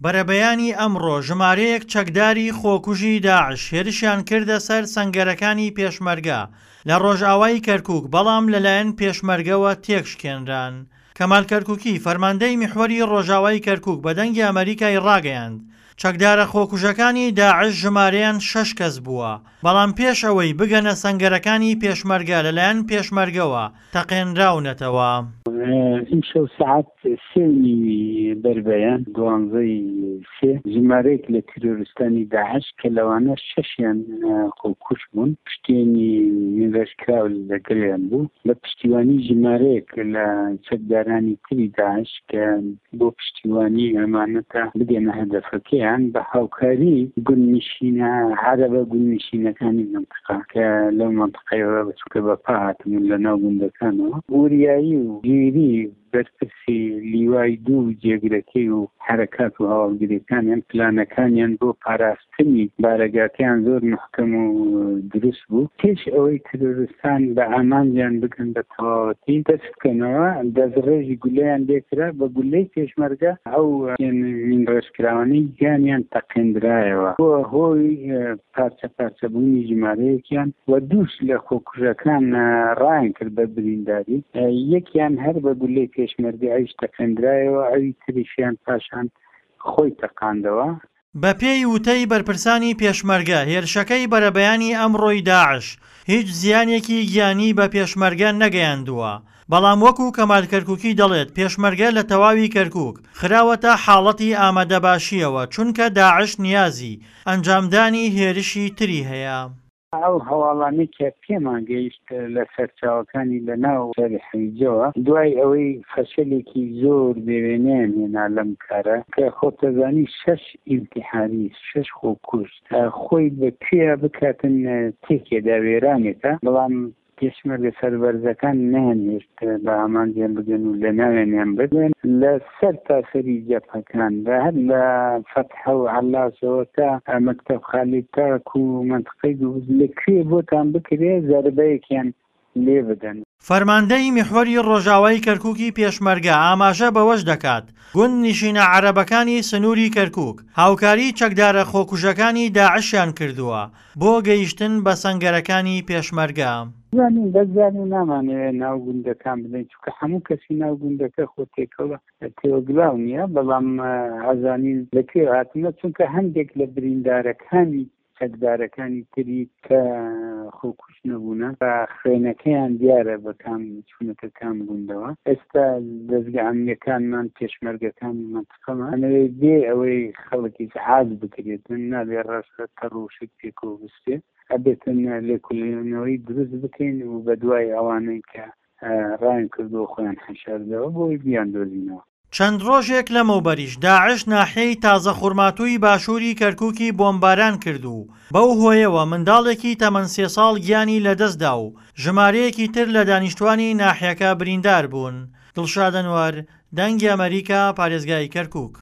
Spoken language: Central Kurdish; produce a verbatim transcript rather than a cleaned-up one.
بەرەبەیانی ئەمڕۆ ژمارەیەک چەکداری خۆکوژی داعش هێرشیان کردە سەر سەنگەرەکانی پێشمەرگە لە ڕۆژئاوای کەرکووک، بەڵام لەلایەن پێشمەرگەوە تێکشکێنران. کەمال کەرکووکی فەرماندەی میحوەری ڕۆژئاوای کەرکووک بە دەنگی ئەمریکای ڕاگەیاند چەکدارە خۆکوژەکانی داعش ژمارەیان شەش کەس بووە، بەڵام پێش ئەوەی بگەنە سەنگەرەکانی پێشمەرگە لەلایەن پێشمەرگەوە تەقێنراونەتەوە. ئیمشەو سعات سێنی بەربەیان دوانزەی سێ ژمارەیەک لە تیرۆریستانی داعش کە لەوانە شەشیان خۆکوش بوون، پشتێنی نوێژکراو لەگەڵیان بوو، لە پشتیوانی ژمارەیەک لە چەکدارانی تری داعش کە بۆ پشتیوانی ئەمانەتە بگەنە هەدەفەکەیان بە هاوکاری گوندنشینە عەرەبە گوندنشینەکانی مەنتقا کە لەو مەنتقەیەوە بچووکە بەپا هاتمون لە ناو گوندەکانەوە. وریایی و گیری بەرپرسی لیوای دوو جێگرەکەی و حرەکات و هەواڵگریەکانیان پلانەکانیان بۆ پاراستنی بارەگاکەیان زۆر محکەم و دروست بوو. پێش ئەوەی ترۆریستان بە ئامانجیان بکەن بە تەواوەتی دەست بکەنەوە، دەستڕێژی گولەیان لێکرا بە گولەی پێشمەرگە ئەو ڕێژکراوانەی گیانیان تەقێنرایەوە بۆ هۆی پارچە پارچەبوونی ژمارەیەکیان و دووش لە خۆکوژەکان ڕایان کرد بە برینداری. یەکیان هەر بە گولەی پێشمەرگە ئەویش تەقێنرایەوە، ئەوی تریشیان پاشان خۆی تەقاندەوە. بە پێی وتەی بەرپرسانی پێشمەرگە، هێرشەکەی بەرەبەیانی ئەمڕۆی داعش هیچ زیانێکی گیانی بە پێشمەرگە نەگەیاندووە، بەڵام وەکو کەمال کەرکووکی دەڵێت پێشمەرگە لە تەواوی کەرکووک خراوەتە حاڵەتی ئامادەباشیەوە، چونکە داعش نیازی ئەنجامدانی هێرشی تری هەیە. ئەو هەواڵانی کە پێمان گەیشت لە سەرچاوەکانی لە ناو شاری حەیجەوە دوای ئەوەی فەشەلێکی زۆر بێوێنەیان هێنا لەم کارە کە خۆتەزانی شەش ئیمتیحانی شەش خۆکوشت خۆی بە کوێ بکاتن تێکێدا وێرانێتە، بەڵام پێشمەرگە سەربەرزەکان نەهێنێشت بە ئامانجیان بگەن و لە ناوێنیان بدەن لە سەر تاسەری جەبهەکان بە هەر لە فەتحە و عەلاسەوە تا مەکتەب خالید تاک و مەنتقەی دووز لەکوێ بۆتان بکرێ زەربەیەکیان لێ بدەن. فەرماندەی میحوەری ڕۆژئاوای کەرکووکی پێشمەرگە ئاماژە بەوەش دەکات گوند نیشینە عەرەبەکانی سنووری کەرکووک هاوکاری چەکدارە خۆکوژەکانی داعشیان کردووە بۆ گەیشتن بە سەنگەرەکانی پێشمەرگە. زانین بەزانین نامانەوێت ناو گوندەکان بدەین، چونکە هەموو کەسی ناو گوندەکە خۆ تێکەوە تێوەگلاو نییە، بەڵام ئازانین لەکوێ هاتنە، چونکە هەندێک لە بریندارەکانی چەکدارەکانی تری کە خۆکوش نەبوونە بە خوێنەکەیان دیارە بە کام چوونەکە کام گوندەوە. ئێستا دەستگا ئەمنیەکانمان پێشمەرگەکان مەنتقەمان بێ ئەوەی خەڵکی حاز بکرێتن نابێ ڕاستە تەڕۆشک پێکەوە بستێ، ئەبێتن لێکۆڵێنەوەی دروست بکەین و بە دوای ئەوانەی کە ڕایان کردو خۆیان حەشاردەوە بۆی بیان دۆزینەوە. چەند ڕۆژێک لەمەوبەریش داعش ناحیەی تازە خوڕماتووی باشووری کەرکووکی بۆمباران کردو، بەو هۆیەوە منداڵێکی تەمەن سێ ساڵ گیانی لەدەستدا و ژمارەیەکی تر لە دانیشتوانی ناحیەکە بریندار بوون. دڵشاد ئەنوەر، دەنگی ئەمریکا، پارێزگای کەرکووک.